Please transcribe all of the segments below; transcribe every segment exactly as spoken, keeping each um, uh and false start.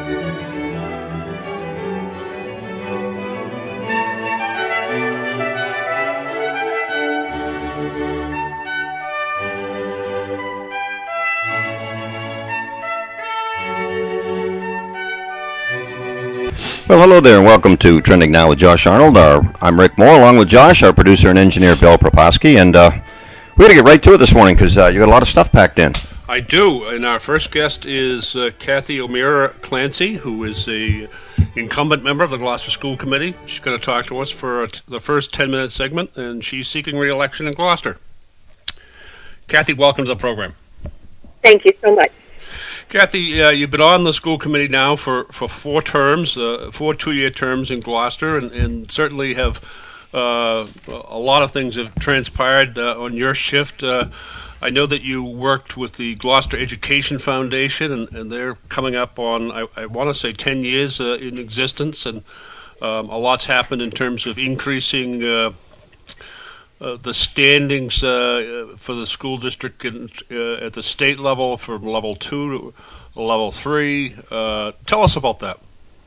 Well, hello there, and welcome to Trending Now with Josh Arnold. Our, I'm Rick Moore, along with Josh, our producer and engineer, Bill Proposki, and uh, we got to get right to it this morning because uh, you got a lot of stuff packed in. I do, and our first guest is uh, Kathy O'Meara Clancy, who is a incumbent member of the Gloucester School Committee. She's going to talk to us for a t- the first ten-minute segment, and she's seeking re-election in Gloucester. Kathy, welcome to the program. Thank you so much. Kathy, uh, you've been on the school committee now for, for four terms, uh, four two-year terms in Gloucester, and, and certainly have uh, a lot of things have transpired uh, on your shift. Uh, I know that you worked with the Gloucester Education Foundation, and, and they're coming up on, I, I want to say, ten years uh, in existence, and um, a lot's happened in terms of increasing uh, Uh, the standings uh, for the school district in, uh, at the state level from level two to level three. Uh, tell us about that.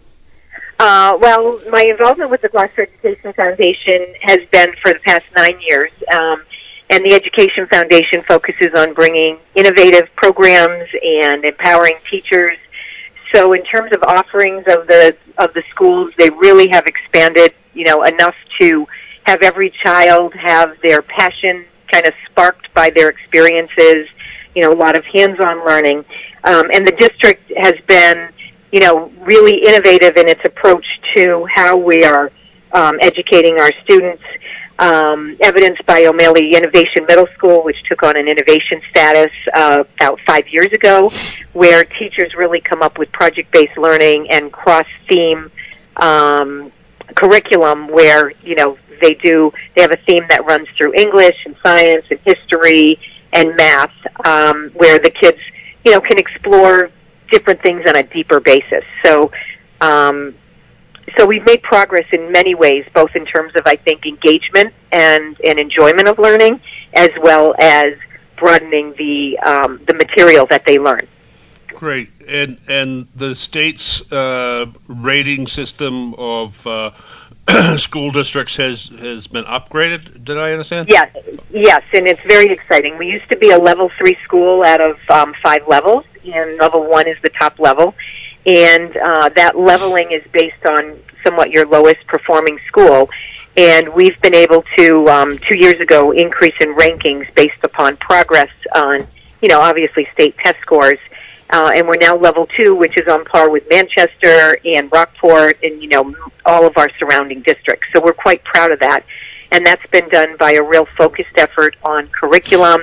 Uh, well, my involvement with the Gloucester Education Foundation has been for the past nine years, um, and the Education Foundation focuses on bringing innovative programs and empowering teachers. So, in terms of offerings of the of the schools, they really have expanded, you know, enough to have every child have their passion kind of sparked by their experiences, you know, a lot of hands-on learning. Um, and the district has been, you know, really innovative in its approach to how we are um, educating our students, um, evidenced by O'Malley Innovation Middle School, which took on an innovation status uh, about five years ago, where teachers really come up with project-based learning and cross-theme um, curriculum where, you know, they do, they have a theme that runs through English and science and history and math, um, where the kids, you know, can explore different things on a deeper basis. So, um, so we've made progress in many ways, both in terms of, I think, engagement and, and enjoyment of learning, as well as broadening the um, the material that they learn. Great. And and the state's uh, rating system of uh, school districts has, has been upgraded, did I understand? Yes, yes, and it's very exciting. We used to be a level three school out of um, five levels, and level one is the top level. And uh, that leveling is based on somewhat your lowest performing school. And we've been able to, um, two years ago, increase in rankings based upon progress on, you know, obviously state test scores. Uh, and we're now level two, which is on par with Manchester and Rockport and, you know, all of our surrounding districts. So we're quite proud of that. And that's been done by a real focused effort on curriculum,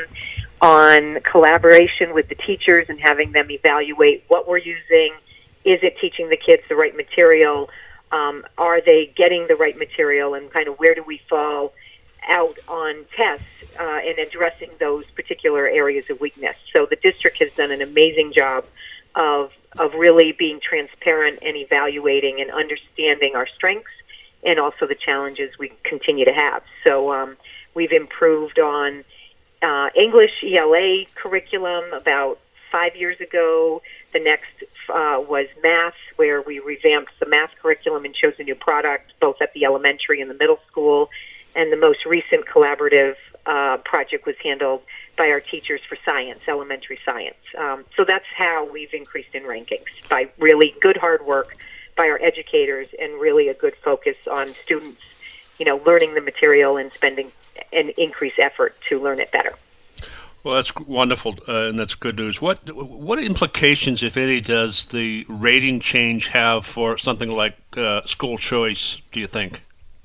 on collaboration with the teachers and having them evaluate what we're using. Is it teaching the kids the right material? Um, are they getting the right material? And kind of where do we fall out on tests uh, and addressing those particular areas of weakness. So the district has done an amazing job of of really being transparent and evaluating and understanding our strengths and also the challenges we continue to have. So um, we've improved on uh, English E L A curriculum about five years ago. The next uh, was math, where we revamped the math curriculum and chose a new product, both at the elementary and the middle school. And the most recent collaborative uh, project was handled by our teachers for science, elementary science. Um, so that's how we've increased in rankings, by really good hard work by our educators and really a good focus on students, you know, learning the material and spending an increased effort to learn it better. Well, that's wonderful, uh, and that's good news. What what implications, if any, does the rating change have for something like uh, school choice, do you think?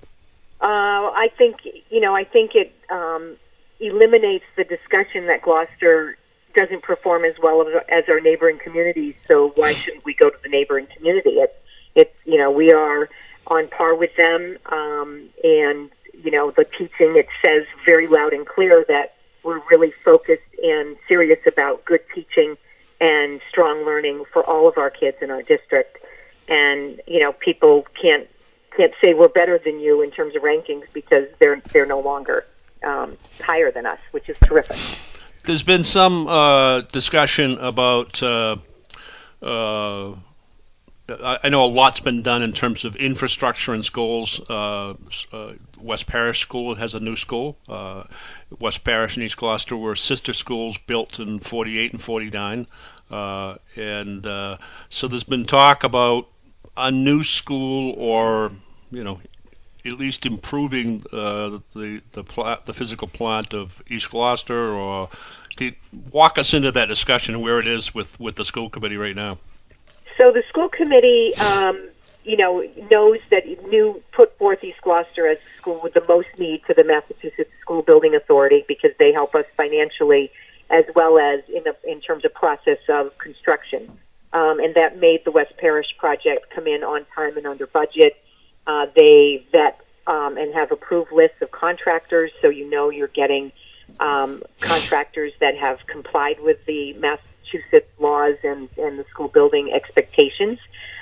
Uh, I think, you know, I think it um, eliminates the discussion that Gloucester doesn't perform as well as our neighboring communities, so why shouldn't we go to the neighboring community? It's, it's you know, we are on par with them, um, and, you know, the teaching, it says very loud and clear that we're really focused and serious about good teaching and strong learning for all of our kids in our district. And, you know, people can't can't say we're better than you in terms of rankings because they're they're no longer um, higher than us, which is terrific. There's been some uh, discussion about uh, uh, I know a lot's been done in terms of infrastructure in schools. Uh, uh, West Parish School has a new school. Uh, West Parish and East Gloucester were sister schools built in forty-eight and forty-nine. Uh, and uh, so there's been talk about a new school, or, you know, at least improving uh, the the, pla- the physical plant of East Gloucester. Or can you walk us into that discussion and where it is with, with the school committee right now? So the school committee, um, you know, knows that it knew put forth East Gloucester as the school with the most need to the Massachusetts School Building Authority, because they help us financially as well as in the, in terms of process of construction. Um, and that made the West Parish project come in on time and under budget. Uh, they vet um, and have approved lists of contractors, so you know you're getting um, contractors that have complied with the Massachusetts laws and, and the school building expectations.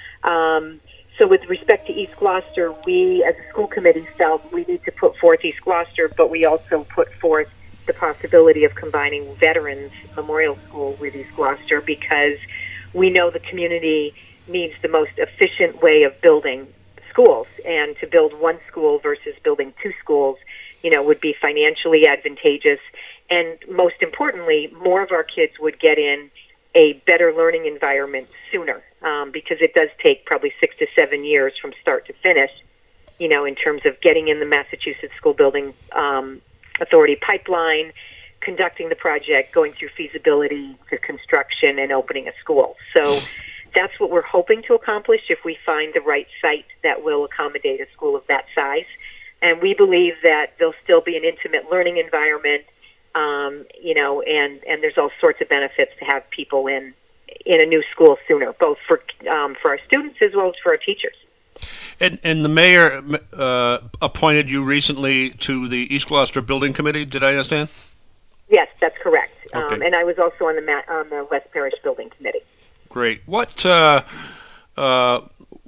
Um, so with respect to East Gloucester, we as a school committee felt we need to put forth East Gloucester, but we also put forth the possibility of combining Veterans Memorial School with East Gloucester, because we know the community needs the most efficient way of building schools, and to build one school versus building two schools, you know, would be financially advantageous, and most importantly, more of our kids would get in a better learning environment sooner, um, because it does take probably six to seven years from start to finish, you know, in terms of getting in the Massachusetts School Building um, Authority pipeline, conducting the project, going through feasibility to construction, and opening a school. So that's what we're hoping to accomplish if we find the right site that will accommodate a school of that size. And we believe that there'll still be an intimate learning environment, um, you know, and, and there's all sorts of benefits to have people in in a new school sooner, both for um, for our students as well as for our teachers. And, and the mayor uh, appointed you recently to the East Gloucester Building Committee, did I understand? Yes, that's correct. Okay. Um, and I was also on the Ma- on the West Parish Building Committee. Great. What uh, uh,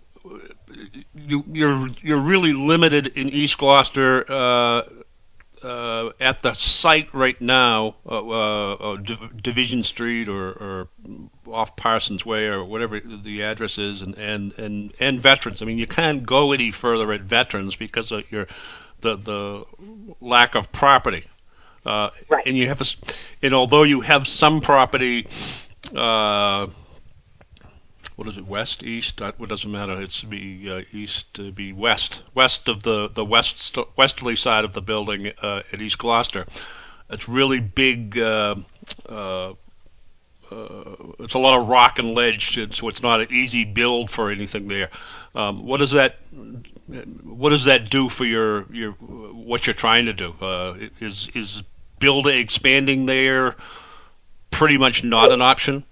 you, you're you're really limited in East Gloucester uh, uh, at the site right now, uh, uh, Division Street or, or off Parsons Way or whatever the address is, and, and, and, and Veterans. I mean, you can't go any further at Veterans because of your the the lack of property. Uh, right. And you have, a, and although you have some property. Uh, What is it? West, east? It doesn't matter. It's be uh, east, uh, be west, west of the the west westerly side of the building uh, at East Gloucester. It's really big. Uh, uh, uh, it's a lot of rock and ledge, so it's not an easy build for anything there. Um, what does that What does that do for your your what you're trying to do? Uh, is is building expanding there pretty much not an option?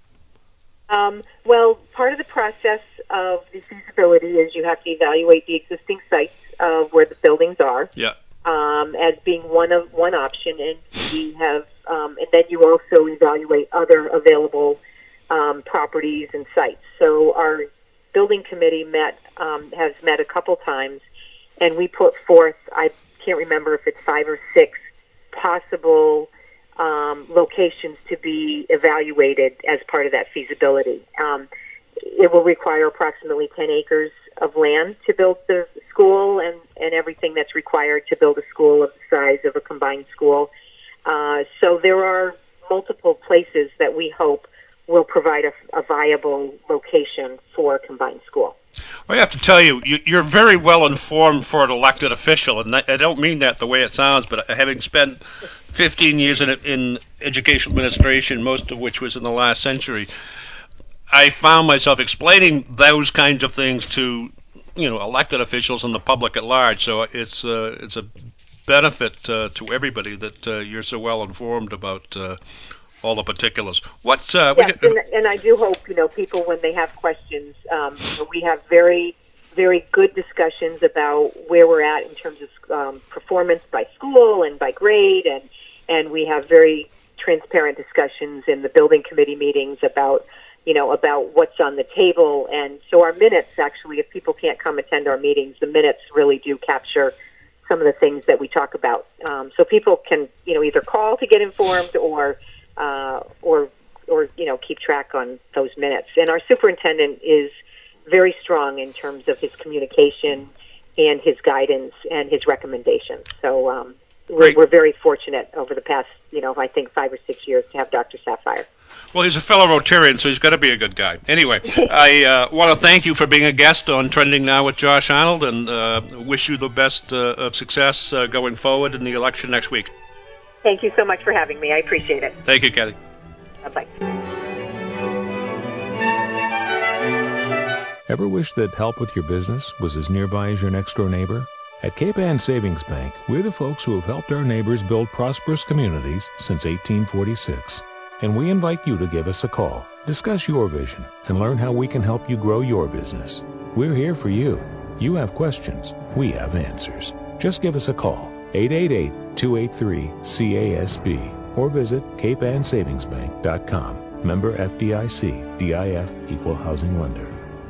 Um, well, part of the process of the feasibility is you have to evaluate the existing sites of where the buildings are, Yeah. um, as being one of one option, and we have, um, and then you also evaluate other available um, properties and sites. So our building committee met um, has met a couple times, and we put forth, I can't remember if it's five or six possible Um, locations to be evaluated as part of that feasibility. Um, it will require approximately ten acres of land to build the school and, and everything that's required to build a school of the size of a combined school. Uh, so there are multiple places that we hope will provide a, a viable location for a combined school. I have to tell you, you're very well informed for an elected official, and I don't mean that the way it sounds, but having spent fifteen years in, in education administration, most of which was in the last century, I found myself explaining those kinds of things to, you know, elected officials and the public at large. So it's uh, it's a benefit uh, to everybody that uh, you're so well informed about uh, all the particulars. What? Uh, yes, we, and, and I do hope, you know, people, when they have questions, um, you know, we have very, very good discussions about where we're at in terms of um, performance by school and by grade, and and we have very transparent discussions in the building committee meetings about, you know, about what's on the table. And so our minutes, actually, if people can't come attend our meetings, the minutes really do capture some of the things that we talk about. Um, so people can, you know, either call to get informed or Uh, or, or you know, keep track on those minutes. And our superintendent is very strong in terms of his communication and his guidance and his recommendations. So um, we're, we're very fortunate over the past, you know, I think five or six years to have Doctor Sapphire. Well, he's a fellow Rotarian, so he's got to be a good guy. Anyway, I uh, want to thank you for being a guest on Trending Now with Josh Arnold, and uh, wish you the best uh, of success uh, going forward in the election next week. Thank you so much for having me. I appreciate it. Thank you, Kathy. Bye-bye. Ever wish that help with your business was as nearby as your next-door neighbor? At Cape Ann Savings Bank, we're the folks who have helped our neighbors build prosperous communities since eighteen forty-six. And we invite you to give us a call, discuss your vision, and learn how we can help you grow your business. We're here for you. You have questions. We have answers. Just give us a call, eight eight eight, two eight three, C A S B, or visit cape ann savings bank dot com. Member F D I C, D I F, Equal Housing Lender.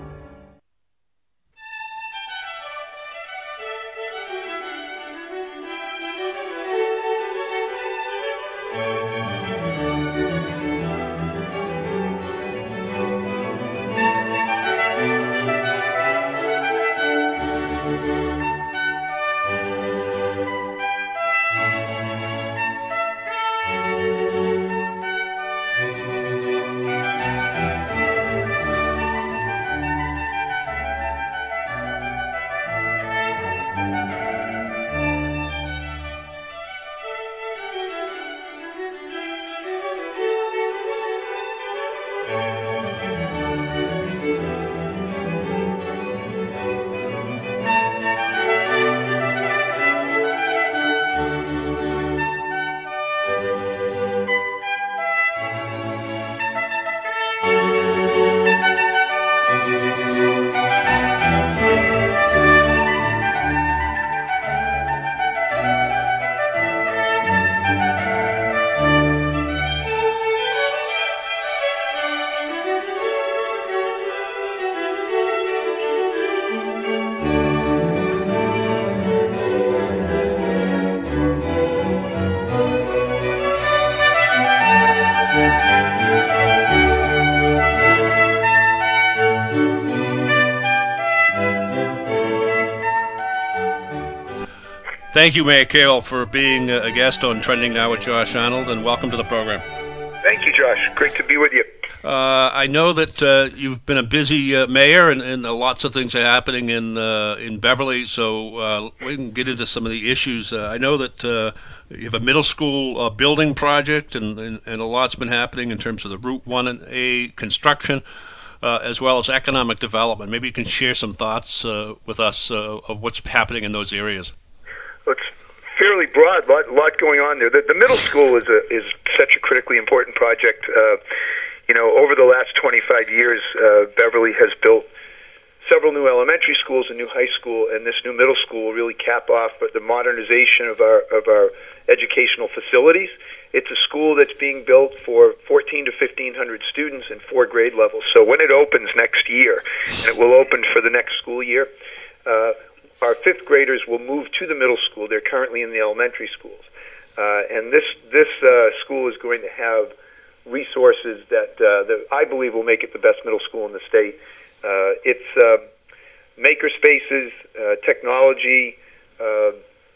Thank you, Mayor Carroll, for being a guest on Trending Now with Josh Arnold, and welcome to the program. Thank you, Josh. Great to be with you. Uh, I know that uh, you've been a busy uh, mayor, and, and uh, lots of things are happening in uh, in Beverly, so uh, we can get into some of the issues. Uh, I know that uh, you have a middle school uh, building project, and, and, and a lot's been happening in terms of the Route one and A construction, uh, as well as economic development. Maybe you can share some thoughts uh, with us uh, of what's happening in those areas. Well, it's fairly broad, a lot, lot going on there. The, the middle school is a, is such a critically important project. Uh, you know, over the last twenty-five years, uh, Beverly has built several new elementary schools, a new high school, and this new middle school will really cap off the modernization of our of our educational facilities. It's a school that's being built for fourteen to fifteen hundred students in four grade levels. So when it opens next year, and it will open for the next school year, uh, our fifth graders will move to the middle school. They're currently in the elementary schools. Uh, and this this uh, school is going to have resources that, uh, that I believe will make it the best middle school in the state. Uh, it's uh, maker spaces, uh, technology, uh,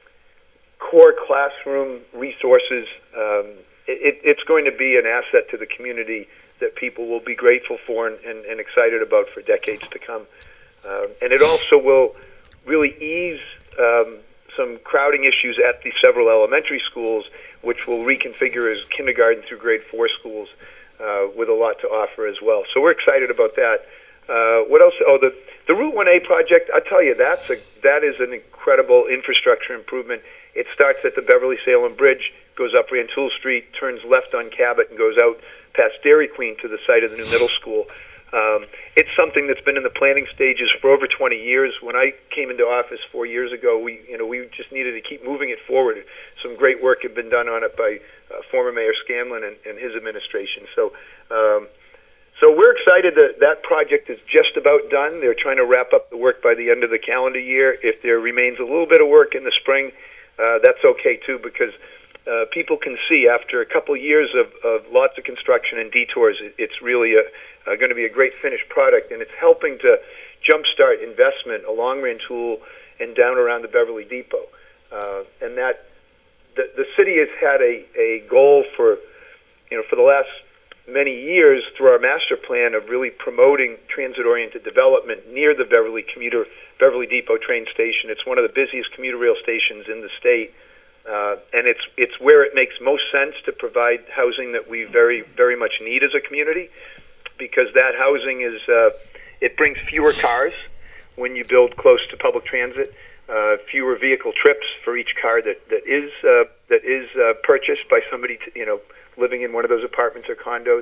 core classroom resources. Um, it, it's going to be an asset to the community that people will be grateful for and, and, and excited about for decades to come. Uh, and it also will really ease um, some crowding issues at the several elementary schools, which will reconfigure as kindergarten through grade four schools uh, with a lot to offer as well. So we're excited about that. Uh, what else? Oh, the the Route one A project. I tell you, that's a that is an incredible infrastructure improvement. It starts at the Beverly Salem Bridge, goes up Rantoul Street, turns left on Cabot, and goes out past Dairy Queen to the site of the new middle school. Um, it's something that's been in the planning stages for over twenty years. When I came into office four years ago, we, you know, we just needed to keep moving it forward. Some great work had been done on it by uh, former Mayor Scanlon and, and his administration. So, um, so we're excited that that project is just about done. They're trying to wrap up the work by the end of the calendar year. If there remains a little bit of work in the spring, uh, that's okay too, because Uh, people can see after a couple years of, of lots of construction and detours, it, it's really a, uh, going to be a great finished product, and it's helping to jumpstart investment along Rantoul and down around the Beverly Depot. Uh, and that the, the city has had a, a goal for, you know, for the last many years through our master plan of really promoting transit-oriented development near the Beverly commuter Beverly Depot train station. It's one of the busiest commuter rail stations in the state, uh, and it's it's where it makes most sense to provide housing that we very very much need as a community, because that housing is uh, it brings fewer cars when you build close to public transit, uh, fewer vehicle trips for each car that that is uh, that is uh, purchased by somebody to, you know, living in one of those apartments or condos,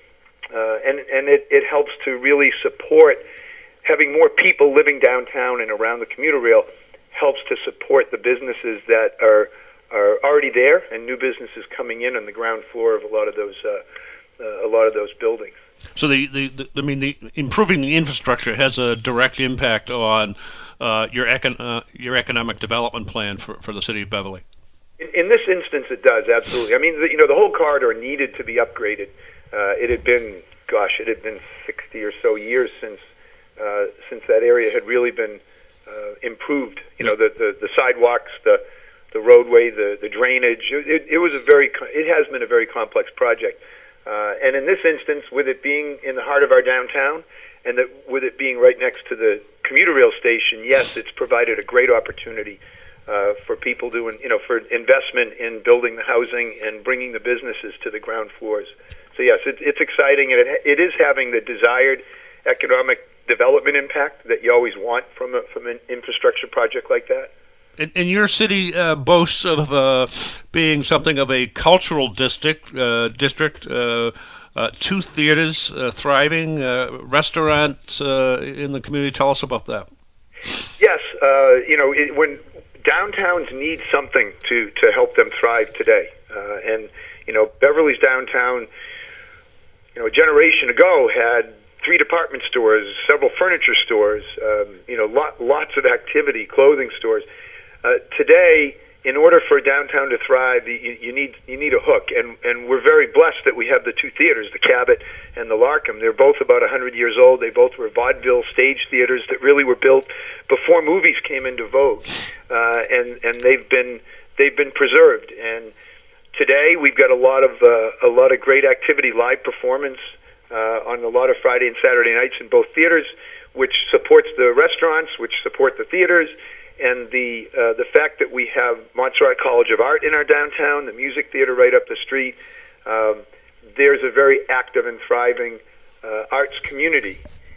uh, and and it, it helps to really support having more people living downtown and around the commuter rail. Helps to support the businesses that are are already there and new businesses coming in on the ground floor of a lot of those uh, uh, a lot of those buildings. So the, the, the I mean the improving the infrastructure has a direct impact on uh, your econ uh, your economic development plan for, for the city of Beverly. In, in this instance, it does, absolutely. I mean, the, you know, the whole corridor needed to be upgraded. Uh, it had been, gosh, it had been sixty or so years since uh, since that area had really been uh, improved. You know, the, the, the sidewalks, the the roadway, the, the drainage. It, it was a very, it has been a very complex project. Uh, and in this instance, with it being in the heart of our downtown, and that with it being right next to the commuter rail station, yes, it's provided a great opportunity Uh, for people doing, you know, for investment in building the housing and bringing the businesses to the ground floors. So yes, it, it's exciting, and it, it is having the desired economic development impact that you always want from a, from an infrastructure project like that. And, and your city uh, boasts of uh, being something of a cultural district. Uh, district, uh, uh, two theaters uh, thriving, uh, restaurants uh, in the community. Tell us about that. Yes, uh, you know, it, when downtowns need something to, to help them thrive today. Uh, and, you know, Beverly's downtown, you know, a generation ago had three department stores, several furniture stores, um, you know, lot, lots of activity, clothing stores. Uh, today, in order for downtown to thrive, you, you need you need a hook, and and we're very blessed that we have the two theaters, the Cabot and the Larkham. They're both about one hundred years old. They both were vaudeville stage theaters that really were built before movies came into vogue, uh, and and they've been they've been preserved. And today we've got a lot of uh, a lot of great activity, live performance uh, on a lot of Friday and Saturday nights in both theaters, which supports the restaurants, which support the theaters. And the uh, the fact that we have Montserrat College of Art in our downtown, the music theater right up the street, um, there's a very active and thriving uh, arts community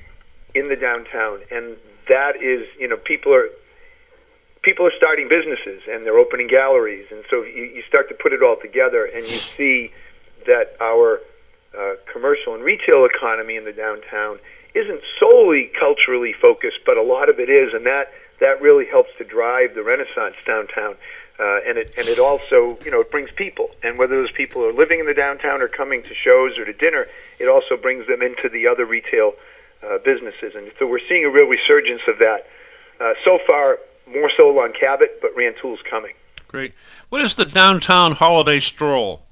in the downtown, and that is, you know, people are people are starting businesses and they're opening galleries, and so you, you start to put it all together, and you see that our uh, commercial and retail economy in the downtown isn't solely culturally focused, but a lot of it is, and that. That really helps to drive the Renaissance downtown, uh, and it and it also, you know, it brings people. And whether those people are living in the downtown or coming to shows or to dinner, it also brings them into the other retail uh, businesses. And so we're seeing a real resurgence of that. Uh, so far, more so on Cabot, but Rantoul's coming. Great. What is the downtown holiday stroll?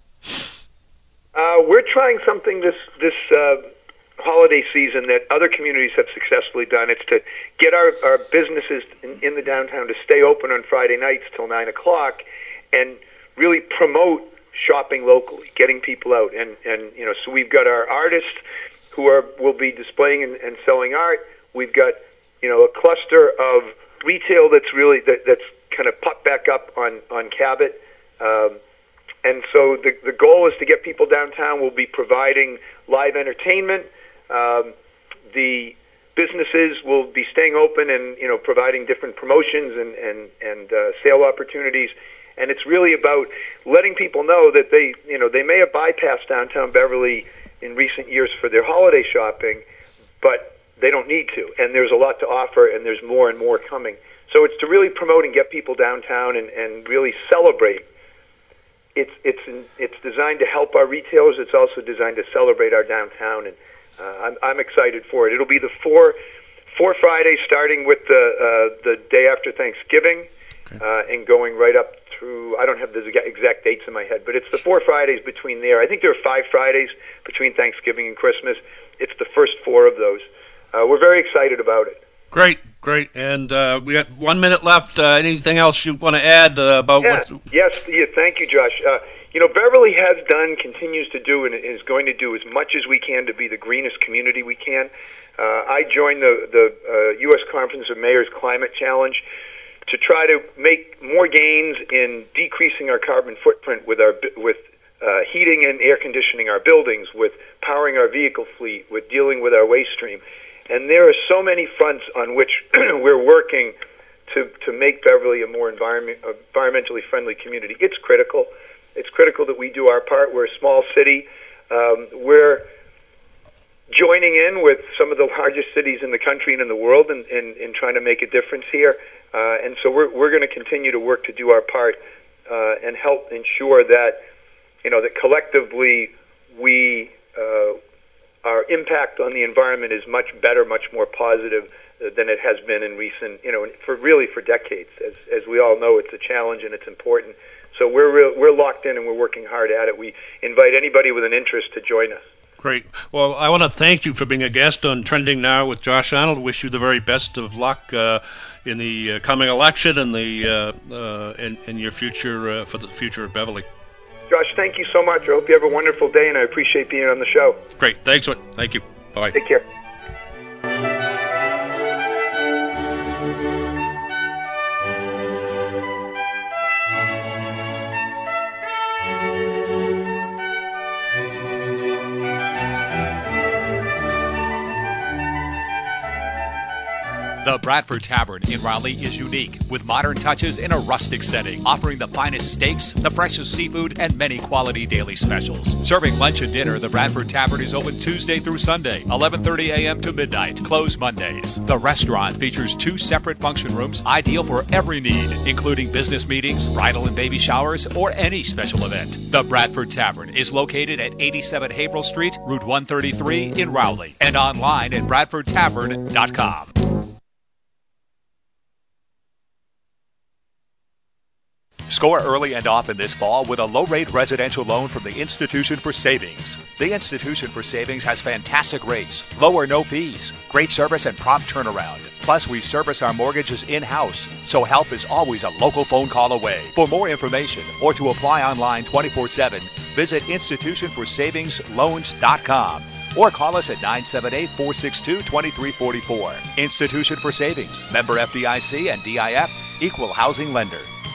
Uh, we're trying something this this. Uh, holiday season that other communities have successfully done. It's to get our, our businesses in, in the downtown to stay open on Friday nights till nine o'clock and really promote shopping locally, getting people out. And, and you know, so we've got our artists who are will be displaying and, and selling art. We've got, you know, a cluster of retail that's really that, that's kind of popped back up on on Cabot. Um, and so the the goal is to get people downtown. We'll be providing live entertainment. Um, the businesses will be staying open and, you know, providing different promotions and and and uh, sale opportunities, and it's really about letting people know that they, you know, they may have bypassed downtown Beverly in recent years for their holiday shopping, but they don't need to, and there's a lot to offer, and there's more and more coming. So it's to really promote and get people downtown and, and really celebrate. It's it's it's designed to help our retailers. It's also designed to celebrate our downtown, and Uh, I'm, I'm excited for it. It'll be the four four Fridays, starting with the uh, the day after Thanksgiving, okay. uh, and going right up through. I don't have the exact dates in my head, but it's the four Fridays between there. I think there are five Fridays between Thanksgiving and Christmas. It's the first four of those. Uh, we're very excited about it. Great, great. And uh, we got one minute left. Uh, anything else you want to add uh, about yeah. what? Yes, yeah, thank you, Josh. Uh, you know, Beverly has done, continues to do, and is going to do as much as we can to be the greenest community we can. Uh, I joined the, the uh, U S Conference of Mayors Climate Challenge to try to make more gains in decreasing our carbon footprint with our with uh, heating and air conditioning our buildings, with powering our vehicle fleet, with dealing with our waste stream. And there are so many fronts on which we're working to to make Beverly a more environment, environmentally friendly community. It's critical. It's critical that we do our part. We're a small city. Um, we're joining in with some of the largest cities in the country and in the world in, in, in trying to make a difference here. Uh, and so we're we're going to continue to work to do our part uh, and help ensure that, you know, that collectively we uh, our impact on the environment is much better, much more positive than it has been in recent, you know, for really for decades. As as we all know, it's a challenge and it's important. So we're real, we're locked in and we're working hard at it. We invite anybody with an interest to join us. Great. Well, I want to thank you for being a guest on Trending Now with Josh Arnold. Wish you the very best of luck uh, in the uh, coming election and the uh, uh, in, in your future uh, for the future of Beverly. Josh, thank you so much. I hope you have a wonderful day, and I appreciate being on the show. Great. Thanks. Thank you. Bye. Take care. The Bradford Tavern in Raleigh is unique, with modern touches in a rustic setting, offering the finest steaks, the freshest seafood, and many quality daily specials. Serving lunch and dinner, the Bradford Tavern is open Tuesday through Sunday, eleven thirty a.m. to midnight, closed Mondays. The restaurant features two separate function rooms, ideal for every need, including business meetings, bridal and baby showers, or any special event. The Bradford Tavern is located at eighty-seven Haverhill Street, Route one thirty-three in Raleigh, and online at bradford tavern dot com. Score early and often this fall with a low-rate residential loan from the Institution for Savings. The Institution for Savings has fantastic rates, low or no fees, great service, and prompt turnaround. Plus, we service our mortgages in-house, so help is always a local phone call away. For more information or to apply online twenty-four seven, visit institution for savings loans dot com or call us at nine seven eight, four six two, two three four four. Institution for Savings, member F D I C and D I F, equal housing lender.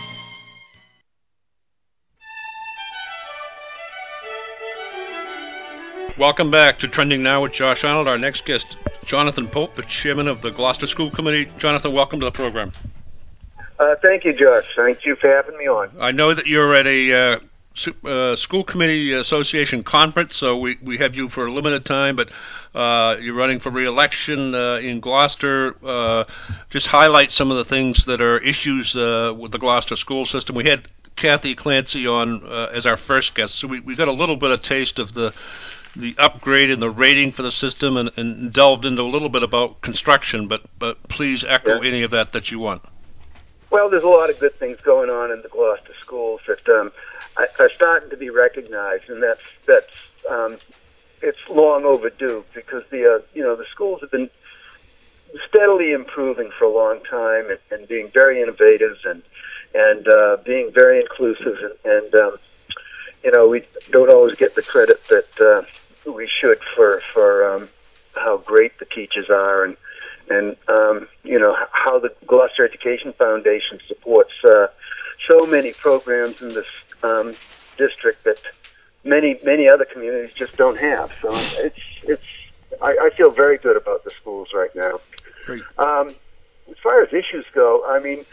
Welcome back to Trending Now with Josh Arnold. Our next guest, Jonathan Pope, the chairman of the Gloucester School Committee. Jonathan, welcome to the program. Uh, thank you, Josh. Thank you for having me on. I know that you're at a uh, su- uh, School Committee Association conference, so we, we have you for a limited time, but uh, you're running for re-election uh, in Gloucester. Uh, just highlight some of the things that are issues uh, with the Gloucester school system. We had Kathy Clancy on uh, as our first guest, so we, we got a little bit of taste of the the upgrade and the rating for the system, and, and delved into a little bit about construction, but but please echo yeah. any of that that you want. Well, there's a lot of good things going on in the Gloucester schools that um, are starting to be recognized, and that's that's um, it's long overdue, because the uh, you know the schools have been steadily improving for a long time, and, and being very innovative and and uh, being very inclusive, and, and um, you know we don't always get the credit that uh, we should for for um, how great the teachers are, and and um, you know how the Gloucester Education Foundation supports uh, so many programs in this um, district that many many other communities just don't have. So it's it's I, I feel very good about the schools right now. Great. Um, as far as issues go, I mean,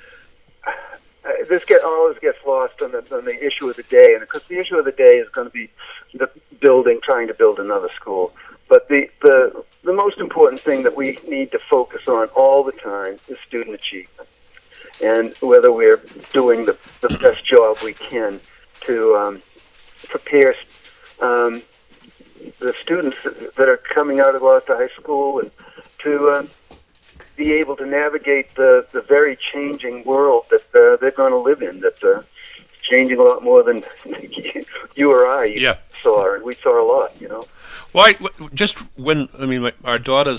this get always gets lost on the, on the issue of the day, and because the issue of the day is going to be the building, trying to build another school. But the, the the most important thing that we need to focus on all the time is student achievement, and whether we're doing the, the best job we can to um, prepare um, the students that are coming out of Gloucester High School, and to uh, be able to navigate the, the very changing world that uh, they're going to live in, that's uh, changing a lot more than you or I yeah. saw, and we saw a lot, you know. Why? Just when I mean, our daughter's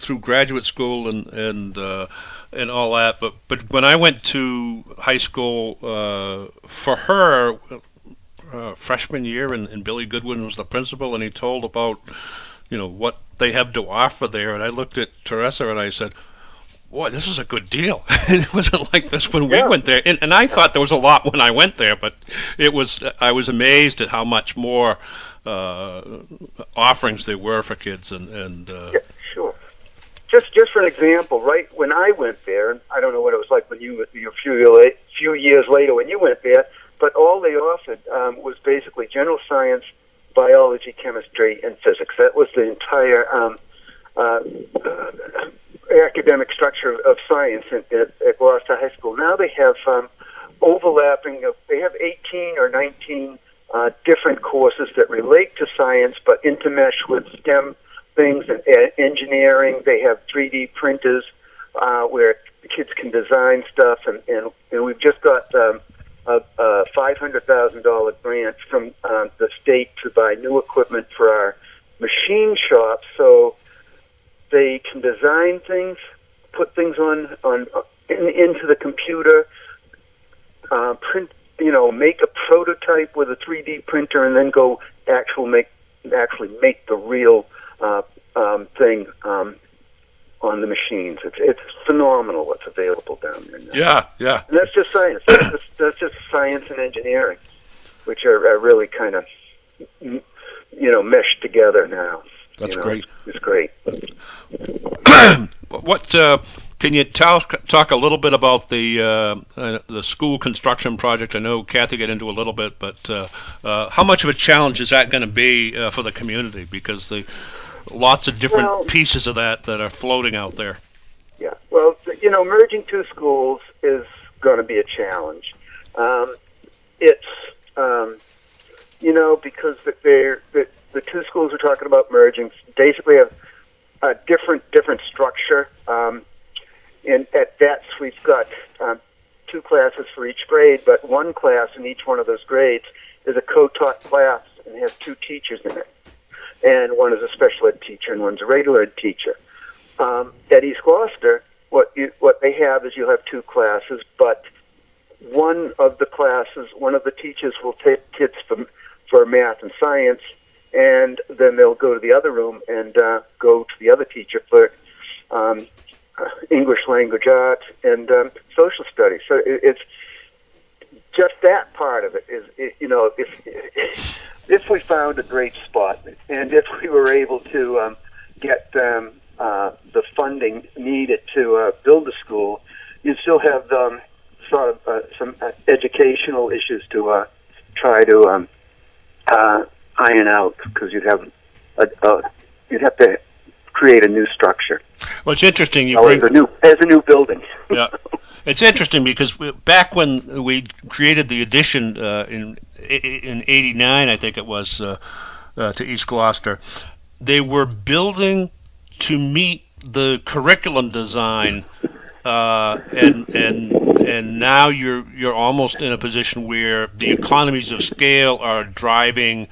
through graduate school and and uh, and all that. But but when I went to high school, uh, for her uh, freshman year, and, and Billy Goodwin was the principal, and he told about you know what they have to offer there, and I looked at Teresa and I said, boy, this is a good deal. It wasn't like this when Yeah. we went there, and, and I thought there was a lot when I went there, but it was I was amazed at how much more uh, offerings there were for kids, and and uh, Yeah, sure. Just just for an example, right when I went there, and I don't know what it was like when you a few year late, few years later when you went there, but all they offered um, was basically general science, biology, chemistry, and physics. That was the entire um, uh, uh, academic structure of science at, at, at Gloucester High School. Now they have um, overlapping of they have eighteen or nineteen uh, different courses that relate to science, but intermesh with STEM things and uh, engineering. They have three D printers uh, where the kids can design stuff, and, and, and we've just got um, a, a five hundred thousand dollars grant from um, the state to buy new equipment for our machine shop, so they can design things, put things on on in, into the computer, uh, print, you know, make a prototype with a three D printer, and then go actual make actually make the real uh, um, thing um, on the machines. It's it's phenomenal what's available down there now. yeah, yeah, And that's just science. That's just, that's just science and engineering, which are, are really kind of you know meshed together now. that's you know, great. It's, it's great. What uh, can you talk talk a little bit about the uh, uh, the school construction project? I know Kathy got into a little bit, but uh, uh, how much of a challenge is that going to be uh, for the community? Because the lots of different Well, pieces of that that are floating out there. Yeah, well, you know, merging two schools is going to be a challenge. Um, it's, um, you know, because they're, the, the two schools we're talking about merging basically have a different different structure. Um, and at Vets, we've got um, two classes for each grade, but one class in each one of those grades is a co-taught class and has two teachers in it. And one is a special ed teacher and one's a regular ed teacher. Um, at East Gloucester, what you, what they have is you'll have two classes, but one of the classes, one of the teachers will take kids for, for math and science, and then they'll go to the other room and uh, go to the other teacher for um, English language arts and um, social studies. So it, it's just that part of it is, it, you know, if if we found a great spot and if we were able to um, get um, uh, the funding needed to uh, build the school, you still have um, sort of uh, some uh, educational issues to uh, try to um, uh, iron out because you'd have a, a, you'd have to create a new structure. Well, it's interesting. You oh, bring, as a new as a new building. yeah, it's interesting because we, back when we created the addition uh, in in eighty-nine, I think it was uh, uh, to East Gloucester, they were building to meet the curriculum design, uh, and and and now you're you're almost in a position where the economies of scale are driving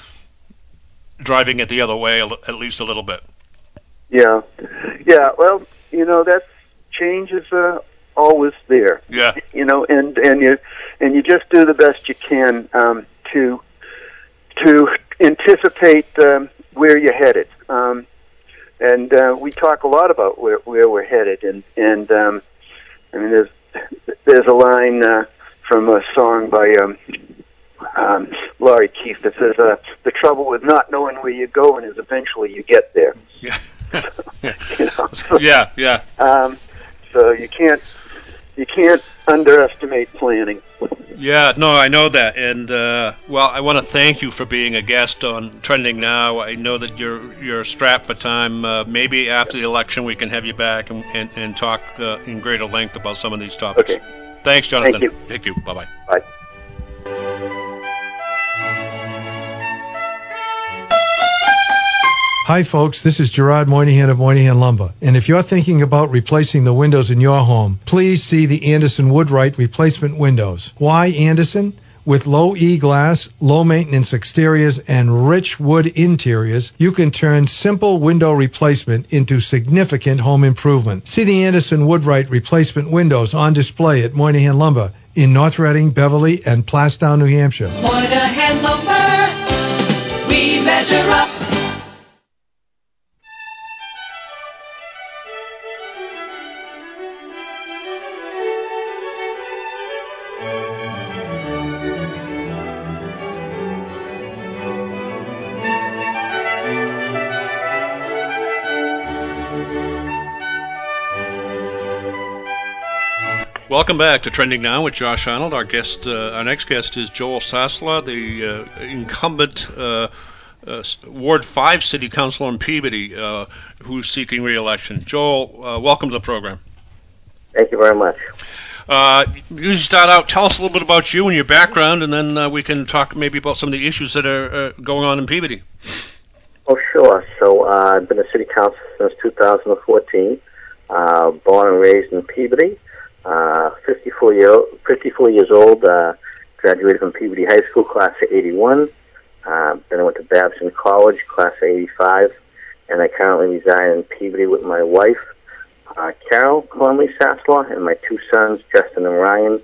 driving it the other way, at least a little bit. Yeah, yeah. Well, you know that change is uh, always there. Yeah. You know, and and you and you just do the best you can um, to to anticipate um, where you're headed. Um, and uh, we talk a lot about where where we're headed. And and um, I mean, there's there's a line uh, from a song by um, um, Laurie Keith that says, uh, "The trouble with not knowing where you're going is eventually you get there." Yeah. you know, so, yeah, yeah. Um, so you can't you can't underestimate planning. Yeah, no, I know that, and uh, well, I want to thank you for being a guest on Trending Now. I know that you're you're strapped for time. Uh, maybe after the election, we can have you back and and, and talk uh, in greater length about some of these topics. Okay. Thanks, Jonathan. Thank you. Thank you. Bye bye. Bye. Hi folks, this is Gerard Moynihan of Moynihan Lumber. And if you're thinking about replacing the windows in your home, please see the Anderson Woodwright replacement windows. Why Anderson? With low E glass, low maintenance exteriors, and rich wood interiors, you can turn simple window replacement into significant home improvement. See the Anderson Woodwright replacement windows on display at Moynihan Lumber in North Reading, Beverly, and Plastown, New Hampshire. Moynihan Lumber, we measure up. Welcome back to Trending Now with Josh Arnold. Our guest, uh, our next guest is Joel Sasla, the uh, incumbent uh, uh, Ward five City Councilor in Peabody, uh, who's seeking re-election. Joel, uh, welcome to the program. Thank you very much. Uh, you start out, tell us a little bit about you and your background, and then uh, we can talk maybe about some of the issues that are uh, going on in Peabody. Oh, sure. So uh, I've been a city councilor since two thousand fourteen, uh, born and raised in Peabody. Uh, fifty-four, year, fifty-four years old, uh, graduated from Peabody High School, class of eighty-one. Uh, then I went to Babson College, class of eighty-five, and I currently reside in Peabody with my wife, uh, Carol Conley Sasla, and my two sons, Justin and Ryan,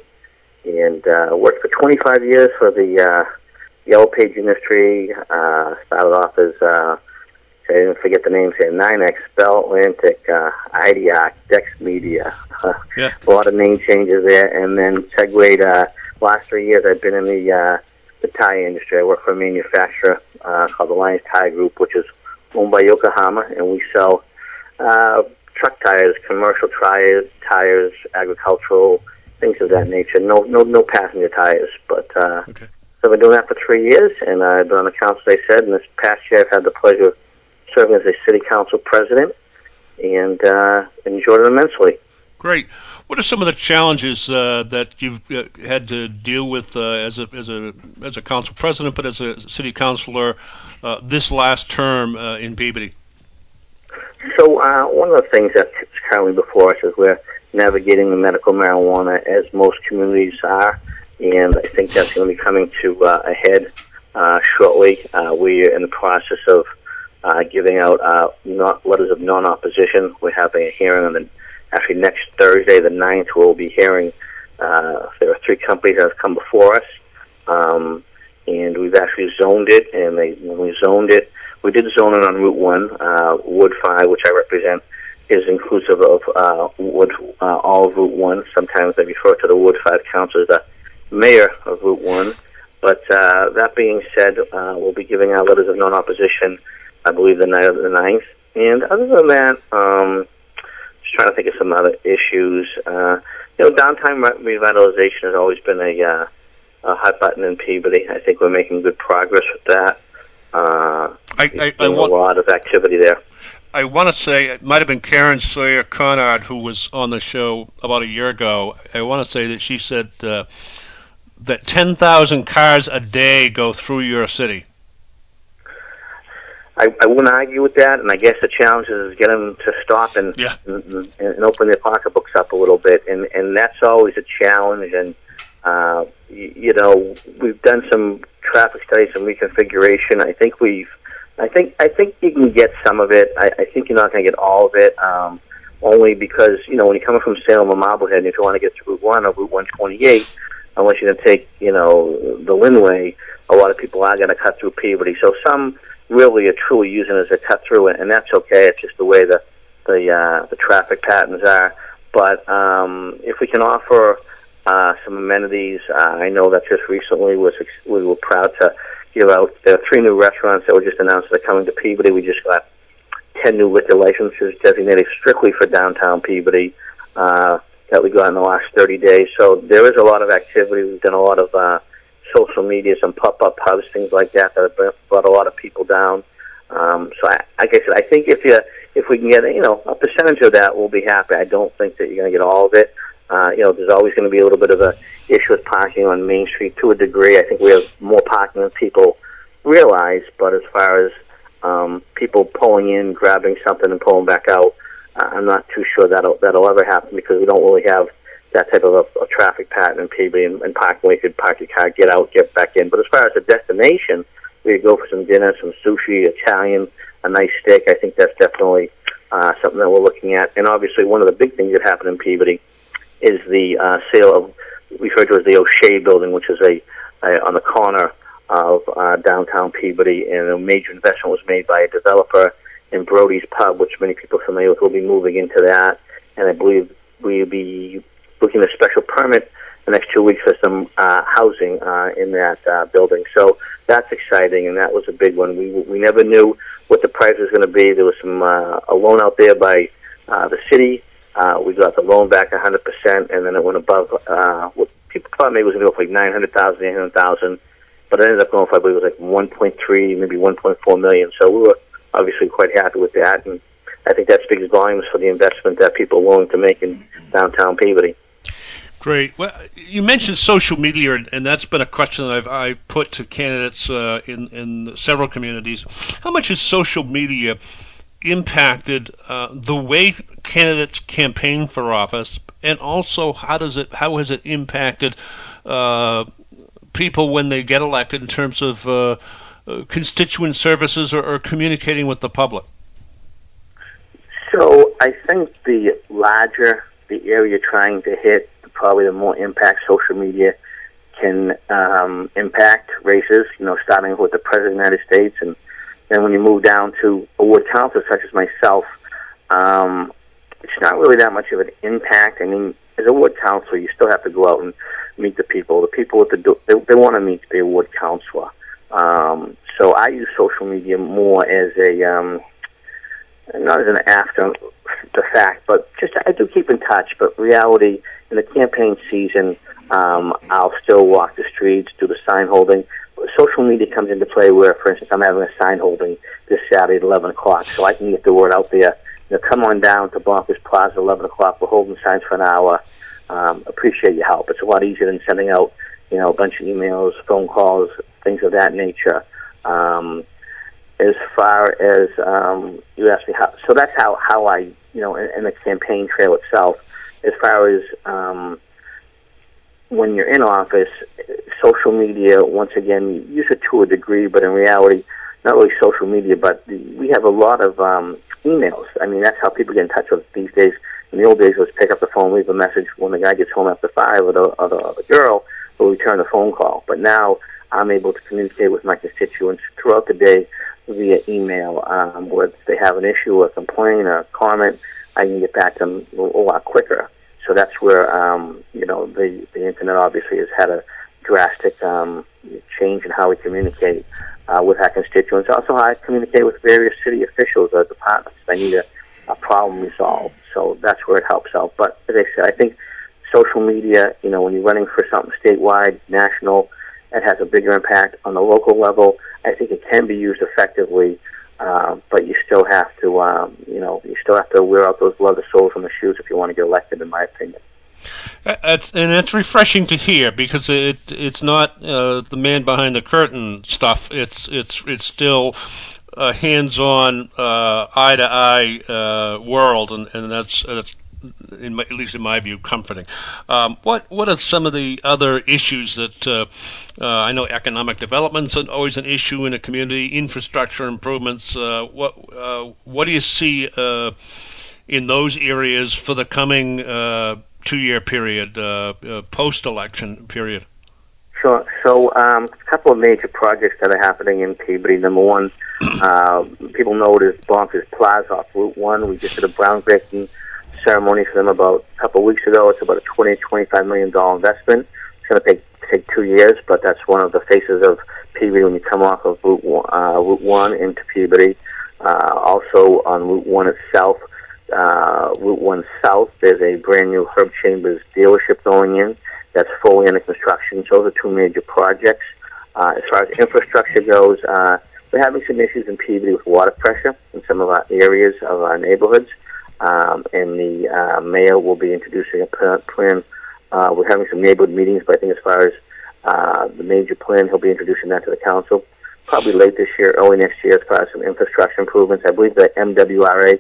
and uh, worked for twenty-five years for the uh, Yellow Page industry. Uh, started off as uh, I didn't forget the names here, nine X, Bell Atlantic, uh, Ideac, Dex Media. Uh, yeah. A lot of name changes there. And then segued, uh, last three years I've been in the uh, the tire industry. I work for a manufacturer uh, called Alliance Tire Group, which is owned by Yokohama, and we sell uh, truck tires, commercial tires, tires, agricultural, things of that nature. No no, no passenger tires. But uh, okay. So I've been doing that for three years, and I've been on the council, as I said, and this past year I've had the pleasure of serving as a city council president, and uh, enjoyed it immensely. Great. What are some of the challenges uh, that you've uh, had to deal with uh, as a as a as a council president, but as a city councilor uh, this last term uh, in Peabody? So uh, one of the things that's currently before us is we're navigating the medical marijuana, as most communities are, and I think that's going to be coming to uh, a head uh, shortly. Uh, we're in the process of uh, giving out uh, not letters of non-opposition. We're having a hearing on the actually next Thursday, the ninth. We'll be hearing. Uh, there are three companies that have come before us, um, and we've actually zoned it. And they, when we zoned it, we did zone it on Route One, uh, Ward Five, which I represent, is inclusive of uh, Wood, uh, all of Route One. Sometimes I refer to the Ward Five Council as the mayor of Route One. But uh, that being said, uh, we'll be giving out letters of non-opposition, I believe, the night of the ninth. And other than that, um, just trying to think of some other issues. Uh, you know, downtown revitalization has always been a, uh, a hot button in Peabody. I think we're making good progress with that. Uh, I, I, I want, a lot of activity there. I want to say it might have been Karen Sawyer Conard who was on the show about a year ago. I want to say that she said uh, that ten thousand cars a day go through your city. I, I wouldn't argue with that, and I guess the challenge is get them to stop and, yeah. and and open their pocketbooks up a little bit, and and that's always a challenge. And uh, you, you know, we've done some traffic studies, some reconfiguration. I think we've, I think I think you can get some of it. I, I think you're not going to get all of it, um, only because you know when you're coming from Salem or Marblehead, and if you want to get to Route One or Route one twenty-eight, unless you're going to take you know the Linway, a lot of people are going to cut through Peabody. So some really are truly using it as a cut through, and that's okay. It's just the way the the uh, the traffic patterns are. But um, if we can offer uh, some amenities, uh, I know that just recently was we were proud to give out. There are three new restaurants that were just announced that are coming to Peabody. We just got ten new liquor licenses designated strictly for downtown Peabody uh, that we got in the last thirty days. So there is a lot of activity. We've done a lot of uh, social media, some pop-up pubs, things like that that have brought a lot of people down. Um, so, I, like I said, I think if you if we can get you know a percentage of that, we'll be happy. I don't think that you're going to get all of it. Uh, you know, there's always going to be a little bit of a issue with parking on Main Street to a degree. I think we have more parking than people realize. But as far as um, people pulling in, grabbing something, and pulling back out, uh, I'm not too sure that'll that'll ever happen because we don't really have that type of a, a traffic pattern in Peabody and, and parking where you could park your car, get out, get back in. But as far as a destination, we could go for some dinner, some sushi, Italian, a nice steak. I think that's definitely uh, something that we're looking at. And obviously, one of the big things that happened in Peabody is the uh, sale of, referred to as the O'Shea Building, which is a, a on the corner of uh, downtown Peabody, and a major investment was made by a developer in Brody's Pub, which many people are familiar with. Will be moving into that, and I believe we'll be looking at a special permit the next two weeks for some uh, housing uh, in that uh, building. So that's exciting, and that was a big one. We we never knew what the price was going to be. There was some uh, a loan out there by uh, the city. Uh, we got the loan back one hundred percent, and then it went above uh, what people thought maybe it was going to go for like nine hundred thousand dollars, eight hundred thousand dollars, but it ended up going for, I believe it was like one point three, maybe one point four million dollars. So we were obviously quite happy with that, and I think that speaks volumes for the investment that people are willing to make in downtown Peabody. Great. Well, you mentioned social media, and that's been a question that I've I put to candidates uh, in in several communities. How much has social media impacted uh, the way candidates campaign for office, and also how does it how has it impacted uh, people when they get elected in terms of uh, uh, constituent services or, or communicating with the public? So I think the larger the area trying to hit, probably the more impact social media can um, impact races, you know, starting with the President of the United States. And then when you move down to a ward council such as myself, um, it's not really that much of an impact. I mean, as a ward councilor, you still have to go out and meet the people. The people with the do- they, they want to meet their ward councilor. Um, so I use social media more as a um, not as an after the fact, but just I do keep in touch. But reality, in the campaign season, um, I'll still walk the streets, do the sign holding. Social media comes into play where, for instance, I'm having a sign holding this Saturday at eleven o'clock, so I can get the word out there. You know, come on down to Bonkers Plaza at eleven o'clock. We're holding signs for an hour. Um, appreciate your help. It's a lot easier than sending out, you know, a bunch of emails, phone calls, things of that nature. Um, as far as um, you asked me how, so that's how, how I, you know, in, in the campaign trail itself. As far as um, when you're in office, social media, once again, you use it to a degree, but in reality, not really social media, but we have a lot of um, emails. I mean, that's how people get in touch with us these days. In the old days, it was pick up the phone, leave a message. When the guy gets home after five, or the, or the, or the girl will return the phone call. But now I'm able to communicate with my constituents throughout the day via email. Um, where if they have an issue, a complaint, or a comment, I can get back to them a lot quicker. So that's where, um, you know, the, the Internet obviously has had a drastic um, change in how we communicate uh, with our constituents. Also, how I communicate with various city officials or departments. I need a, a problem resolved. So that's where it helps out. But as I said, I think social media, you know, when you're running for something statewide, national, it has a bigger impact. On the local level, I think it can be used effectively. Uh, but you still have to, um, you know, you still have to wear out those leather soles on the shoes if you want to get elected, in my opinion. It's, and it's refreshing to hear, because it it's not uh, the man behind the curtain stuff. It's it's it's still a hands-on, uh, eye-to-eye uh, world, and and that's that's in my, at least in my view, comforting. Um, what what are some of the other issues that uh, uh, I know economic development's always an issue in a community, infrastructure improvements. Uh, what uh, what do you see uh, in those areas for the coming uh, two-year period, uh, uh, post-election period? Sure. So um, a couple of major projects that are happening in Peabody. Number one, uh, people know it as Bonkers Plaza off Route one. We just did a groundbreaking ceremony for them about a couple of weeks ago. It's about a twenty, twenty-five million dollars investment. It's going to take take two years, but that's one of the faces of Peabody when you come off of Route one, uh, Route one into Peabody. Uh, also on Route one itself, uh, Route one South, there's a brand new Herb Chambers dealership going in that's fully under construction. So those are two major projects. Uh, as far as infrastructure goes, uh, we're having some issues in Peabody with water pressure in some of our areas of our neighborhoods. Um, and the uh, mayor will be introducing a plan. Uh, we're having some neighborhood meetings, but I think as far as uh, the major plan, he'll be introducing that to the council probably late this year, early next year, as far as some infrastructure improvements. I believe the M W R A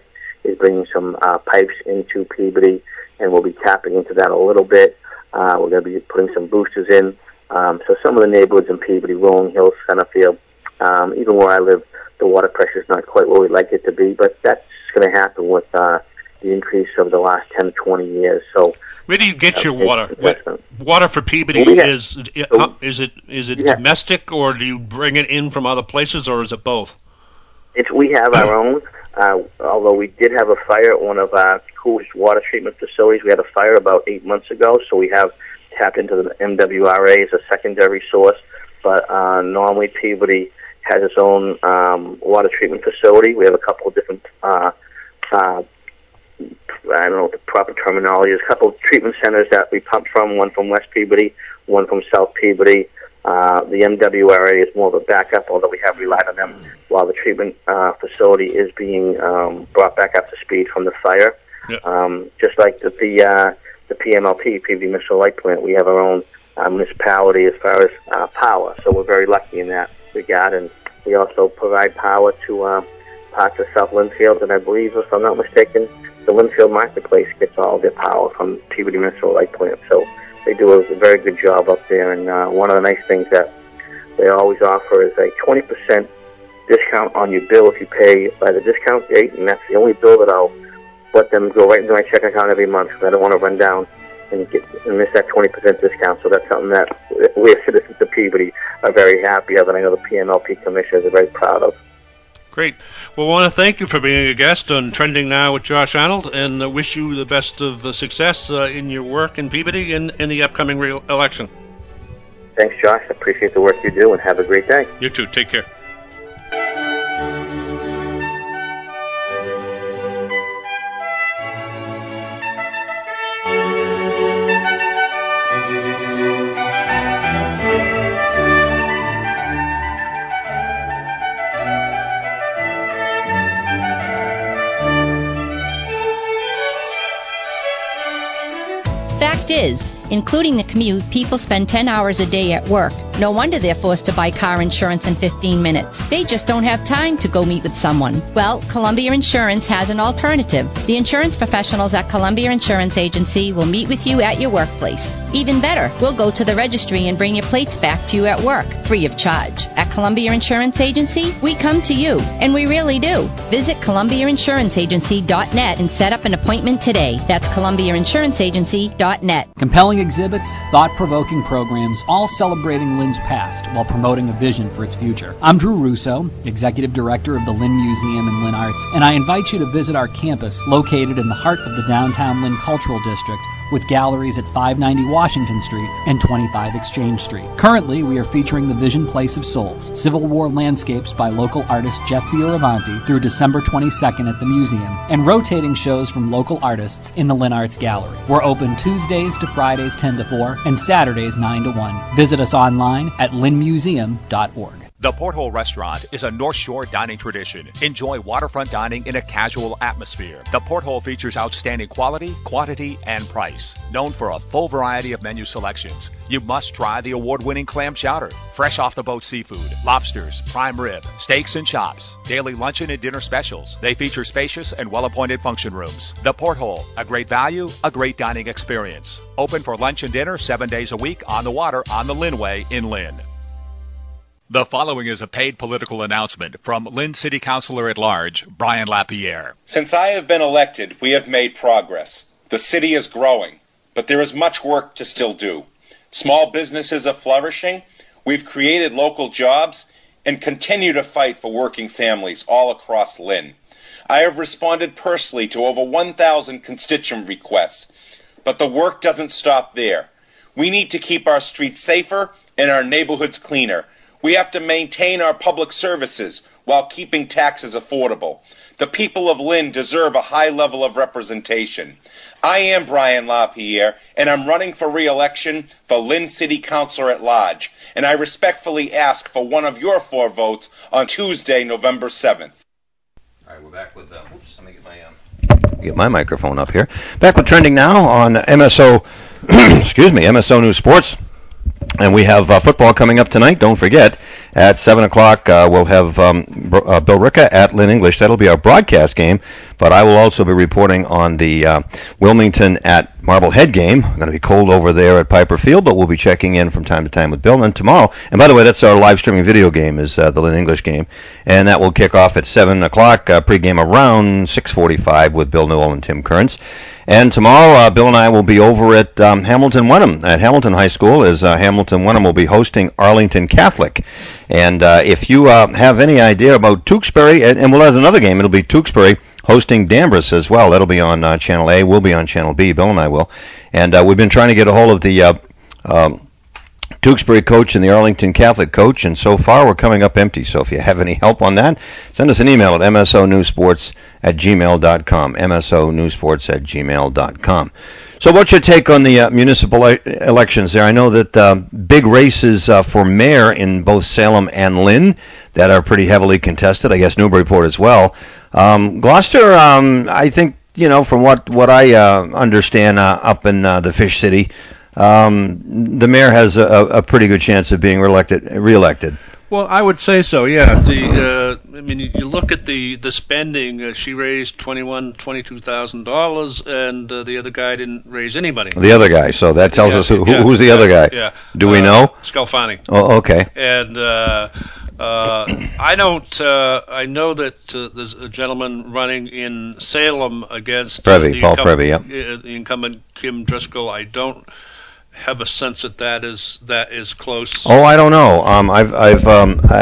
is bringing some uh, pipes into Peabody, and we'll be tapping into that a little bit. Uh, we're going to be putting some boosters in. Um, so some of the neighborhoods in Peabody, Rolling Hills, Centerfield, um, even where I live, the water pressure is not quite where we'd like it to be, but that's going to happen with uh, the increase over the last ten, twenty years. So, where do you get uh, your water? What, water for Peabody have, is uh, is it is it yeah. domestic, or do you bring it in from other places, or is it both? It's we have our own. Uh, although we did have a fire at one of our Coolidge water treatment facilities, we had a fire about eight months ago, so we have tapped into the M W R A as a secondary source. But uh, normally Peabody has its own um, water treatment facility. We have a couple of different, uh, uh, I don't know what the proper terminology is, a couple of treatment centers that we pump from, one from West Peabody, one from South Peabody. Uh, the M W R A is more of a backup, although we have relied on them while the treatment uh, facility is being um, brought back up to speed from the fire. Yep. Um, just like the the, uh, the P M L P, Peabody Municipal Light Plant, we have our own uh, municipality as far as uh, power, so we're very lucky in that regard. And we also provide power to uh, parts of South Linfield, and I believe, if I'm not mistaken, the Linfield Marketplace gets all their power from Peabody Municipal Light Plant. So they do a very good job up there, and uh, one of the nice things that they always offer is a twenty percent discount on your bill if you pay by the discount date, and that's the only bill that I'll let them go right into my check account every month, because I don't want to run down and get and miss that twenty percent discount. So that's something that we as citizens of Peabody are very happy of, and I know the P M L P commissioners are very proud of. Great. Well, I want to thank you for being a guest on Trending Now with Josh Arnold, and uh, wish you the best of uh, success uh, in your work in Peabody and in the upcoming re- election. Thanks, Josh. I appreciate the work you do, and have a great day. You too. Take care. Fact is, including the commute, people spend ten hours a day at work. No wonder they're forced to buy car insurance in fifteen minutes. They just don't have time to go meet with someone. Well, Columbia Insurance has an alternative. The insurance professionals at Columbia Insurance Agency will meet with you at your workplace. Even better, we'll go to the registry and bring your plates back to you at work, free of charge. At Columbia Insurance Agency, we come to you, and we really do. Visit Columbia Insurance Agency dot net and set up an appointment today. That's Columbia Insurance Agency dot net. Compelling exhibits, thought-provoking programs, all celebrating Lynn's past while promoting a vision for its future. I'm Drew Russo, Executive Director of the Lynn Museum and Lynn Arts, and I invite you to visit our campus located in the heart of the downtown Lynn Cultural District, with galleries at five ninety Washington Street and twenty-five Exchange Street. Currently, we are featuring the Vision Place of Souls, Civil War landscapes by local artist Jeff Fioravanti through December twenty-second at the museum, and rotating shows from local artists in the Lynn Arts Gallery. We're open Tuesdays to Fridays ten to four and Saturdays nine to one. Visit us online at lynn museum dot org. The Porthole Restaurant is a North Shore dining tradition. Enjoy waterfront dining in a casual atmosphere. The Porthole features outstanding quality, quantity, and price. Known for a full variety of menu selections, you must try the award-winning clam chowder, fresh off-the-boat seafood, lobsters, prime rib, steaks and chops, daily luncheon and dinner specials. They feature spacious and well-appointed function rooms. The Porthole, a great value, a great dining experience. Open for lunch and dinner seven days a week on the water on the Lynnway in Lynn. The following is a paid political announcement from Lynn City Councilor at Large, Brian Lapierre. Since I have been elected, we have made progress. The city is growing, but there is much work to still do. Small businesses are flourishing, we've created local jobs, and continue to fight for working families all across Lynn. I have responded personally to over one thousand constituent requests, but the work doesn't stop there. We need to keep our streets safer and our neighborhoods cleaner. We have to maintain our public services while keeping taxes affordable. The people of Lynn deserve a high level of representation. I am Brian LaPierre, and I'm running for re-election for Lynn City Councilor at Large, and I respectfully ask for one of your four votes on Tuesday, November seventh. All right, we're back with, uh, oops, let me get my, um, get my microphone up here. Back with Trending Now on M S O, excuse me, M S O News Sports. And we have uh, football coming up tonight. Don't forget, At seven o'clock, uh, we'll have um, uh, Bill Ricca at Lynn English. That'll be our broadcast game, but I will also be reporting on the uh, Wilmington at Marblehead game. Going to be cold over there at Piper Field, but we'll be checking in from time to time with Bill. And tomorrow, and by the way, that's our live streaming video game, is uh, the Lynn English game, and that will kick off at seven o'clock, uh, pregame around six forty-five with Bill Newell and Tim Kearns. And tomorrow, uh, Bill and I will be over at um, Hamilton Wenham, at Hamilton High School, as uh, Hamilton Wenham will be hosting Arlington Catholic. And uh, if you uh, have any idea about Tewksbury, and, and we'll have another game, it'll be Tewksbury hosting Danvers as well. That'll be on uh, Channel A. We'll be on Channel B. Bill and I will. And uh, we've been trying to get a hold of the uh, um, Tewksbury coach and the Arlington Catholic coach, and so far we're coming up empty. So if you have any help on that, send us an email at m s o news sports at gmail dot com, m s o news sports at gmail dot com. So what's your take on the uh, municipal e- elections there? I know that uh, big races uh, for mayor in both Salem and Lynn that are pretty heavily contested. I guess Newburyport as well. Um, Gloucester, um, I think, you know, from what, what I uh, understand uh, up in uh, the Fish City, um, the mayor has a, a pretty good chance of being reelected. reelected. Well, I would say so. Yeah. The uh, I mean, you, you look at the the spending. Uh, she raised twenty-one, twenty-two thousand dollars, and uh, the other guy didn't raise any money. The other guy. So that tells yeah, us who, yeah, who's the yeah, other guy. Yeah. Do we uh, know? Scalfani. Oh, okay. And uh, uh, I don't. Uh, I know that uh, there's a gentleman running in Salem against uh, Prevy, the Paul incumbent, Prevy. Yeah. uh, the incumbent Kim Driscoll. I don't have a sense that that is that is close. Oh, I don't know. Um, I've, I've, um, I,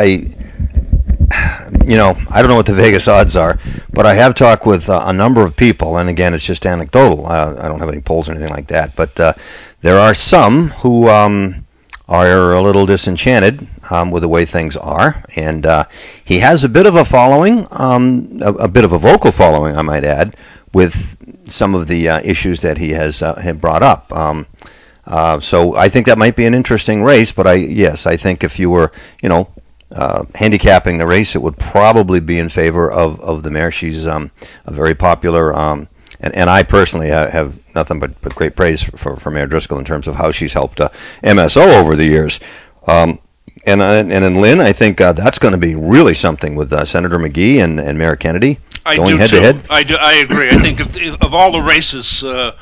you know, I don't know what the Vegas odds are, but I have talked with uh, a number of people, and again, it's just anecdotal. Uh, I don't have any polls or anything like that, but uh, there are some who um, are a little disenchanted um, with the way things are, and uh, he has a bit of a following, um, a, a bit of a vocal following, I might add, with some of the uh, issues that he has uh, had brought up. Um, Uh, so I think that might be an interesting race, but I yes, I think if you were, you know, uh, handicapping the race, it would probably be in favor of, of the mayor. She's um, a very popular, um, and, and I personally ha- have nothing but, but great praise for, for, for Mayor Driscoll in terms of how she's helped uh, M S O over the years. Um, and, uh, and in Lynn, I think uh, that's going to be really something with uh, Senator McGee and, and Mayor Kennedy I going do head too. to head. I do. I agree. I think of, of all the races, uh,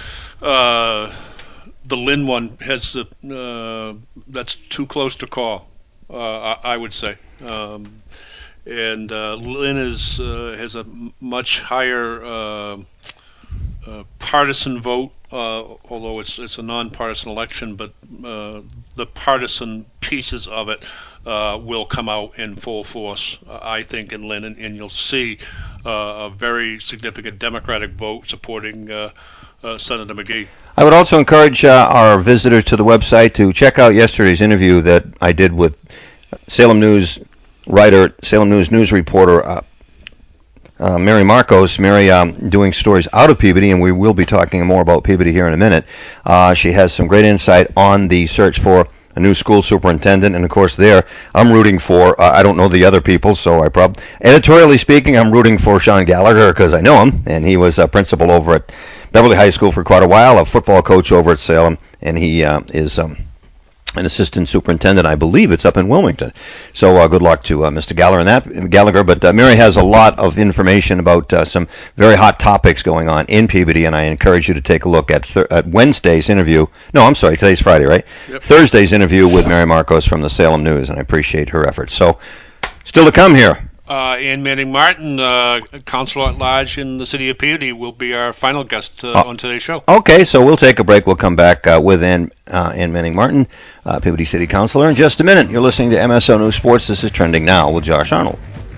uh, the Lynn one has the uh, that's too close to call. Uh, I, I would say, um, and uh, Lynn is uh, has a m- much higher uh, uh, partisan vote, uh, although it's it's a non-partisan election. But uh, the partisan pieces of it uh, will come out in full force, uh, I think, in Lynn, and, and you'll see uh, a very significant Democratic vote supporting uh, uh, Senator McGee. I would also encourage uh, our visitors to the website to check out yesterday's interview that I did with Salem News writer, Salem News news reporter uh, uh, Mary Marcos. Mary um, doing stories out of Peabody, and we will be talking more about Peabody here in a minute. Uh, she has some great insight on the search for a new school superintendent, and of course there I'm rooting for, uh, I don't know the other people, so I probably, editorially speaking, I'm rooting for Sean Gallagher because I know him, and he was a principal over at Beverly High School for quite a while, a football coach over at Salem, and he uh, is um, an assistant superintendent. I believe it's up in Wilmington. So uh, good luck to uh, Mister Gallagher and that Gallagher. But uh, Mary has a lot of information about uh, some very hot topics going on in Peabody, and I encourage you to take a look at, th- at Wednesday's interview. No, I'm sorry, today's Friday, right? Yep. Thursday's interview with Mary Marcos from the Salem News, and I appreciate her efforts. So still to come here. Uh, Ann Manning Martin, uh, Councilor at Large in the City of Peabody, will be our final guest uh, uh, on today's show. Okay, so we'll take a break. We'll come back uh, with Ann, uh, Ann Manning Martin, uh, Peabody City Councilor, in just a minute. You're listening to M S O News Sports. This is Trending Now with Josh Arnold.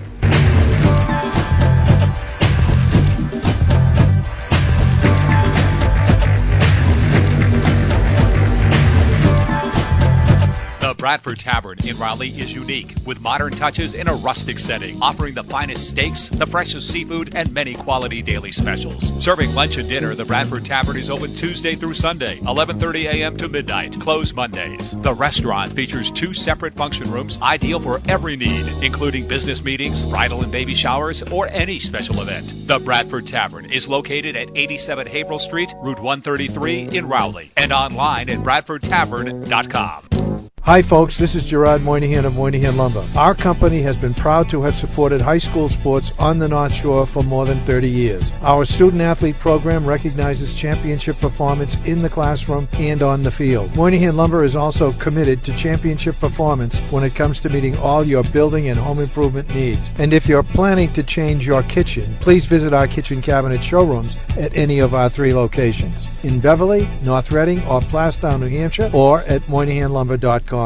The Bradford Tavern in Raleigh is unique, with modern touches in a rustic setting, offering the finest steaks, the freshest seafood, and many quality daily specials. Serving lunch and dinner, the Bradford Tavern is open Tuesday through Sunday, eleven thirty a.m. to midnight, closed Mondays. The restaurant features two separate function rooms, ideal for every need, including business meetings, bridal and baby showers, or any special event. The Bradford Tavern is located at eighty-seven Haverhill Street, Route one thirty-three in Raleigh, and online at bradford tavern dot com. Hi folks, this is Gerard Moynihan of Moynihan Lumber. Our company has been proud to have supported high school sports on the North Shore for more than thirty years. Our student athlete program recognizes championship performance in the classroom and on the field. Moynihan Lumber is also committed to championship performance when it comes to meeting all your building and home improvement needs. And if you're planning to change your kitchen, please visit our kitchen cabinet showrooms at any of our three locations, in Beverly, North Reading, or Plastown, New Hampshire, or at moynihan lumber dot com.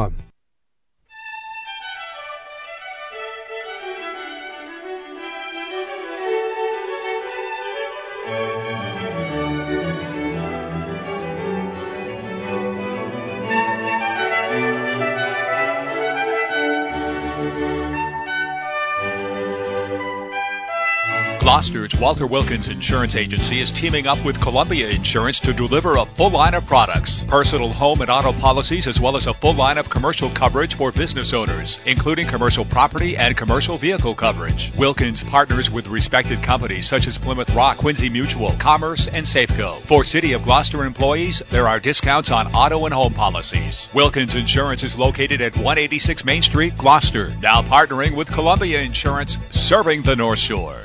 Gloucester's Walter Wilkins Insurance Agency is teaming up with Columbia Insurance to deliver a full line of products, personal home and auto policies, as well as a full line of commercial coverage for business owners, including commercial property and commercial vehicle coverage. Wilkins partners with respected companies such as Plymouth Rock, Quincy Mutual, Commerce, and Safeco. For City of Gloucester employees, there are discounts on auto and home policies. Wilkins Insurance is located at one eighty-six Main Street, Gloucester, now partnering with Columbia Insurance, serving the North Shore.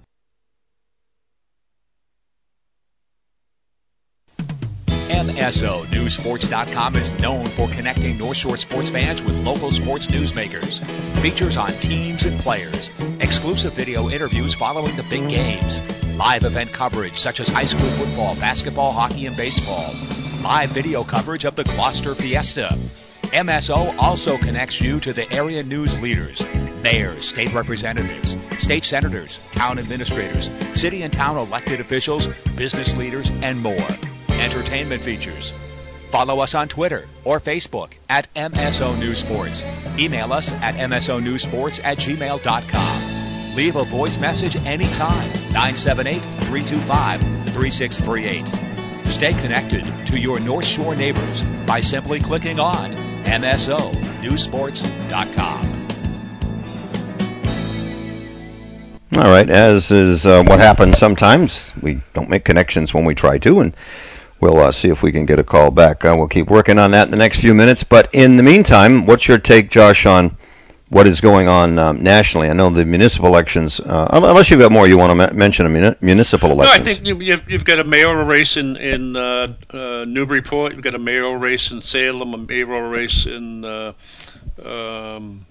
M S O News Sports dot com is known for connecting North Shore sports fans with local sports newsmakers. Features on teams and players, exclusive video interviews following the big games, live event coverage such as high school football, basketball, hockey, and baseball, live video coverage of the Gloucester Fiesta. M S O also connects you to the area news leaders, mayors, state representatives, state senators, town administrators, city and town elected officials, business leaders, and more. Entertainment features. Follow us on Twitter or Facebook at M S O News Sports. Email us at m s o news sports at gmail dot com. Leave a voice message anytime, nine seven eight, three two five, three six three eight. Stay connected to your North Shore neighbors by simply clicking on m s o news sports dot com. All right, as is uh, what happens sometimes, we don't make connections when we try to, and we'll uh, see if we can get a call back. Uh, we'll keep working on that in the next few minutes. But in the meantime, what's your take, Josh, on what is going on um, nationally? I know the municipal elections, uh, unless you've got more you want to ma- mention, muni- municipal elections. No, I think you've, you've got a mayoral race in, in uh, uh, Newburyport. You've got a mayoral race in Salem, a mayoral race in uh, um,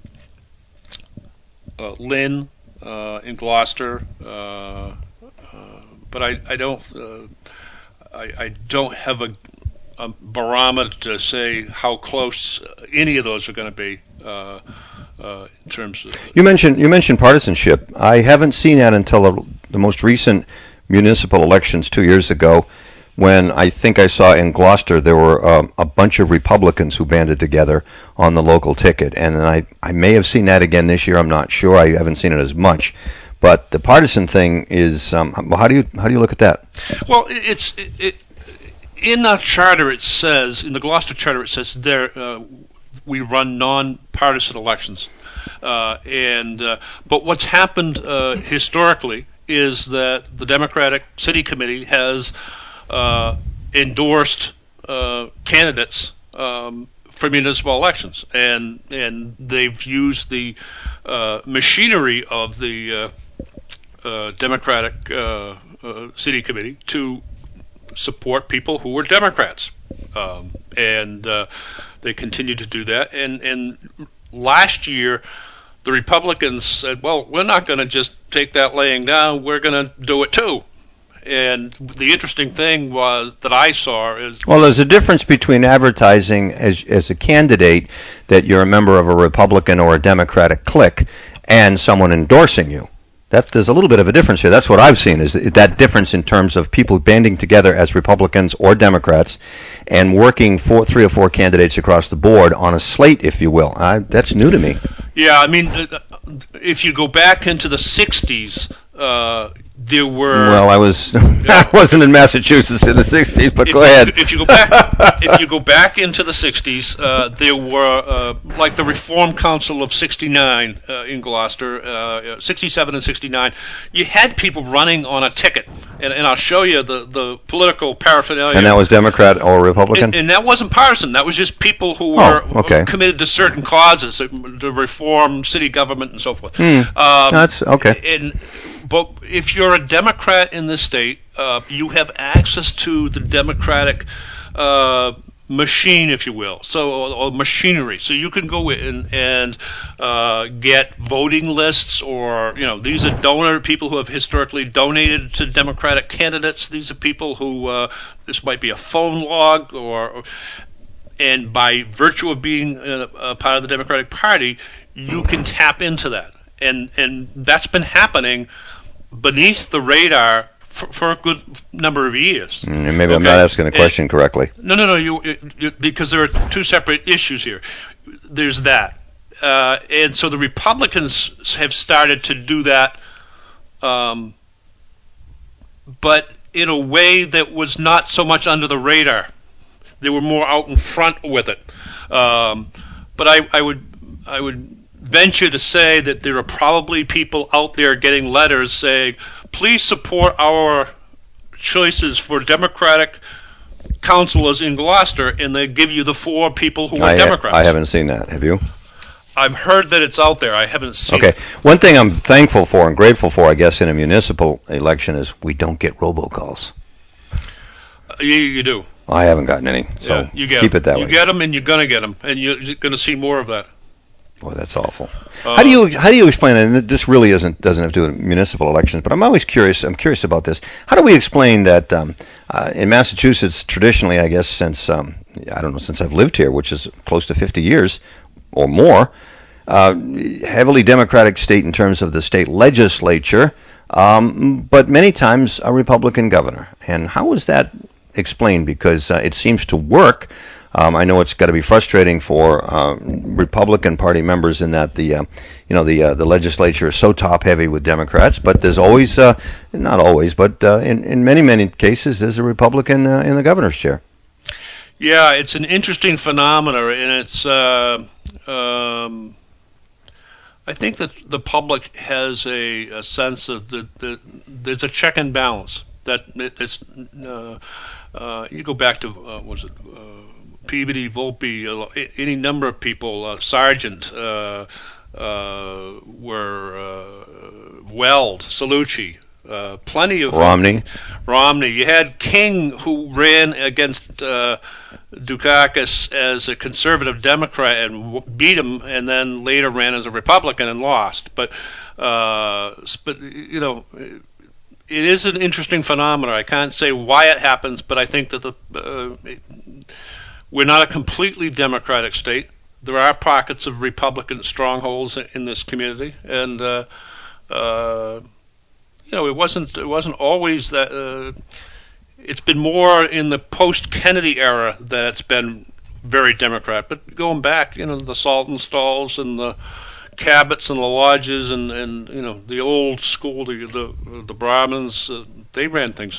uh, Lynn, uh, in Gloucester. Uh, uh, but I, I don't... Uh, I, I don't have a, a barometer to say how close any of those are going to be uh, uh, in terms of. You mentioned you mentioned partisanship. I haven't seen that until the, the most recent municipal elections two years ago, when I think I saw in Gloucester there were um, a bunch of Republicans who banded together on the local ticket, and then I I may have seen that again this year. I'm not sure. I haven't seen it as much. But the partisan thing is, um, well, how do you how do you look at that? Well, it's it, it, in our charter. It says in the Gloucester charter, it says there uh, we run non-partisan elections, uh, and uh, but what's happened uh, historically is that the Democratic City Committee has uh, endorsed uh, candidates um, for municipal elections, and and they've used the uh, machinery of the uh, Uh, Democratic uh, uh, City Committee to support people who were Democrats, um, and uh, they continue to do that. And, and last year, the Republicans said, "Well, we're not going to just take that laying down; we're going to do it too." And the interesting thing was that I saw is well, there's a difference between advertising as as a candidate that you're a member of a Republican or a Democratic clique, and someone endorsing you. That, there's a little bit of a difference here. That's what I've seen, is that difference in terms of people banding together as Republicans or Democrats and working for three or four candidates across the board on a slate, if you will. I, that's new to me. Yeah, I mean, if you go back into the sixties, uh, there were. Well, I was I wasn't in Massachusetts in the sixties, but if, go ahead. If you go back, if you go back into the sixties, uh, there were uh, like the Reform Council of sixty-nine uh, in Gloucester, uh, sixty-seven and sixty-nine. You had people running on a ticket, and, and I'll show you the, the political paraphernalia. And that was Democrat or Republican? And, and that wasn't partisan. That was just people who were oh, okay. committed to certain causes, to reform city government and so forth. Hmm. Um, That's okay. And but if you're a Democrat in this state, uh, you have access to the Democratic uh, machine, if you will, so or, or machinery. So you can go in and uh, get voting lists, or you know, these are donor people who have historically donated to Democratic candidates. These are people who uh, this might be a phone log, or, or and by virtue of being a, a part of the Democratic Party, you can tap into that, and and that's been happening beneath the radar for, for a good number of years. Mm, maybe okay? I'm not asking the question and, correctly. No, no, no. You, you because there are two separate issues here. There's that, uh, and so the Republicans have started to do that, um, but in a way that was not so much under the radar. They were more out in front with it. Um, but I, I would, I would. venture to say that there are probably people out there getting letters saying, please support our choices for Democratic councilors in Gloucester, and they give you the four people who are I Democrats. Ha- I haven't seen that. Have you? I've heard that it's out there. I haven't seen okay. it. Okay. One thing I'm thankful for and grateful for, I guess, in a municipal election is we don't get robocalls. Uh, you, you do. I haven't gotten any, so yeah, you get keep them. it that you way. You get them, and you're going to get them, and you're going to see more of that. Boy, that's awful. Uh, how do you how do you explain it? And this really isn't doesn't have to do with municipal elections, but I'm always curious. I'm curious about this. How do we explain that um, uh, in Massachusetts, traditionally, I guess since um, I don't know since I've lived here, which is close to fifty years or more, uh, heavily Democratic state in terms of the state legislature, um, but many times a Republican governor. And how is that explained? Because uh, it seems to work. Um, I know it's got to be frustrating for uh, Republican Party members in that the, uh, you know, the uh, the legislature is so top heavy with Democrats, but there's always, uh, not always, but uh, in in many many cases, there's a Republican uh, in the governor's chair. Yeah, it's an interesting phenomenon, and it's. Uh, um, I think that the public has a, a sense of that the, there's a check and balance that it's. Uh, uh, you go back to uh, what was it? Uh, Peabody, Volpe, uh, any number of people, uh, Sargent, uh, uh, were uh, Weld, Salucci, uh, plenty of Romney. Romney. You had King, who ran against uh, Dukakis as a conservative Democrat and w- beat him, and then later ran as a Republican and lost. But, uh, but you know. It is an interesting phenomenon. I can't say why it happens, but I think that the uh, it, we're not a completely Democratic state. There are pockets of Republican strongholds in this community, and uh, uh, you know, it wasn't it wasn't always that. Uh, it's been more in the post-Kennedy era that it's been very Democrat. But going back, you know, the Saltonstalls and the Cabots and the Lodges and, and you know the old school, the the, the Brahmins, uh, they ran things.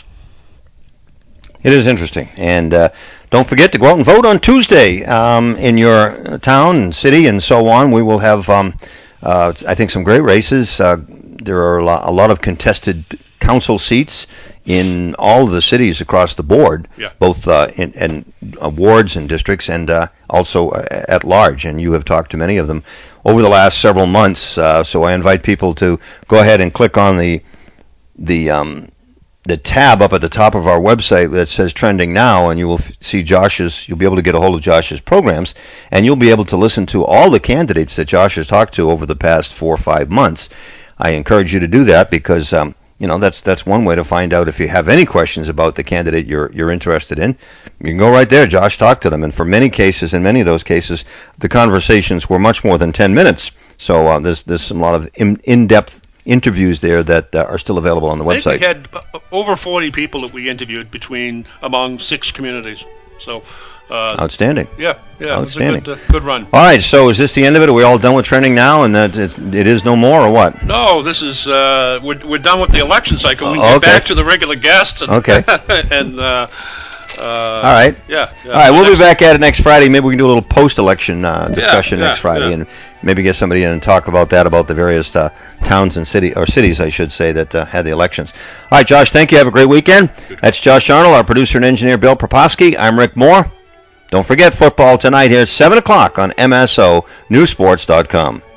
It is interesting, and uh, don't forget to go out and vote on Tuesday um, in your town and city and so on. We will have, um, uh, I think, some great races. Uh, there are a lot, a lot of contested council seats in all of the cities across the board, yeah. both uh, in, in uh, wards and districts, and uh, also uh, at large. And you have talked to many of them over the last several months. Uh, so I invite people to go ahead and click on the the um, the tab up at the top of our website that says Trending Now, and you will f- see Josh's. You'll be able to get a hold of Josh's programs, and you'll be able to listen to all the candidates that Josh has talked to over the past four or five months. I encourage you to do that because. Um, You know, that's that's one way to find out if you have any questions about the candidate you're you're interested in. You can go right there, Josh, talk to them. And for many cases, in many of those cases, the conversations were much more than ten minutes. So uh, there's there's some lot of in, in-depth interviews there that uh, are still available on the I website. think we had over forty people that we interviewed between among six communities. So. Uh, Outstanding. Yeah, yeah, Outstanding. It was a good, uh, good run. All right, so is this the end of it? Are we all done with trending now, and that it, it is no more, or what? No, this is uh, we're we're done with the election cycle. We can Oh, get okay. back to the regular guests. And, Okay. and uh, uh, all right. Yeah. yeah All right, so we'll next, be back at it next Friday. Maybe we can do a little post-election uh, discussion yeah, next Friday, yeah. and maybe get somebody in and talk about that, about the various uh, towns and city or cities, I should say, that uh, had the elections. All right, Josh, thank you. Have a great weekend. That's Josh Arnold, our producer and engineer, Bill Proposki. I'm Rick Moore. Don't forget football tonight here at seven o'clock on M S O News Sports dot com.